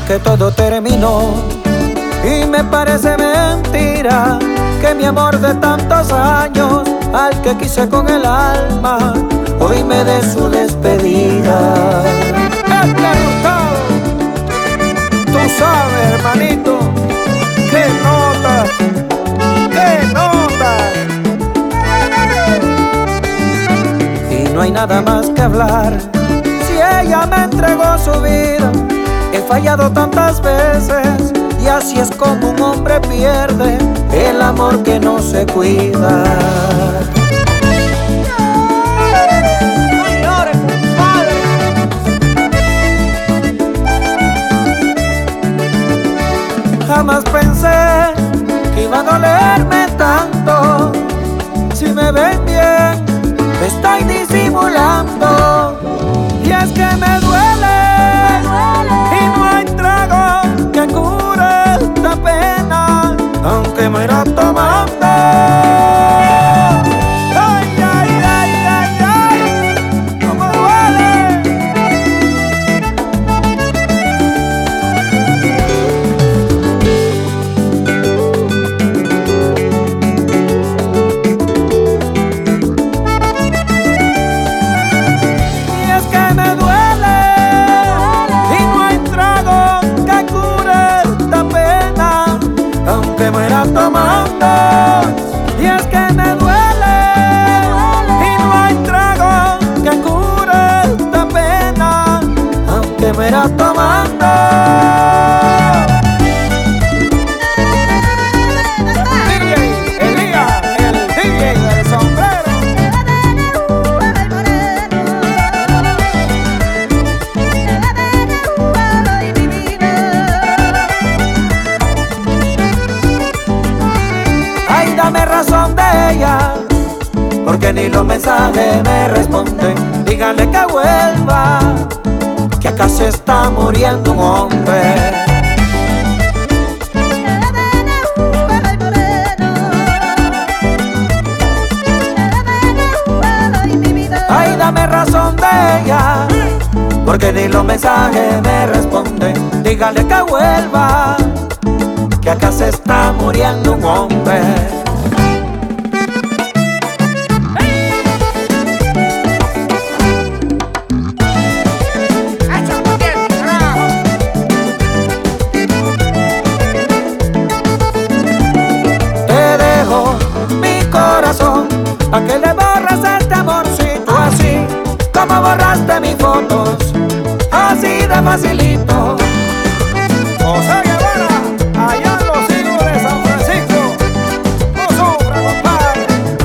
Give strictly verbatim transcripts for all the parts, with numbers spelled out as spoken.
que todo terminó. Y me parece mentira que mi amor de tantos años, al que quise con el alma, hoy me dé su despedida. Este Gustavo, tú sabes, hermanito, qué nota, qué nota. Y no hay nada más que hablar. Si ella me entregó su vida, he fallado tantas veces, y así es como un hombre pierde el amor que no se cuida. Jamás pensé que iba a dolerme tanto. Si me ven bien, me estoy disimulando. Y es que me duele, me duele. Y no hay trago que cure esta pena, aunque me irá tomando. Ay, ay, ay, ay, ay, cómo duele. Y es que me duele, y no hay trago que cure esta pena, aunque me irá tomando. Y es que me duele, y no hay trago que cure esta pena, aunque me irá tomando. D J Elías, el D J del sombrero. Ay, dame razón de ella, porque ni los mensajes me responden. Díganle que vuelva, que acá se está muriendo un hombre. Ay, dame razón de ella, porque ni los mensajes me responden. Díganle que vuelva, que acá se está muriendo un hombre. Te dejo mi corazón, a que le borras este amorcito, así como borraste mis fotos, así de facilito. José Guevara, allá en los hijos de San Francisco, no sufra, compadre.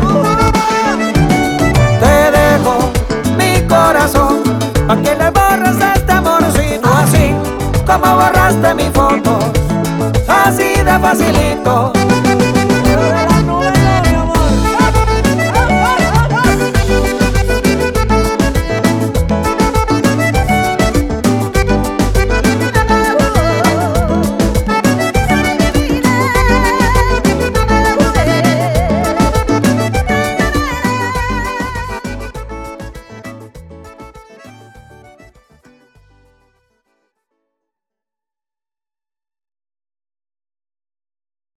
Te dejo mi corazón, a que le borras este amorcito, así como borraste mis fotos, así de facilito.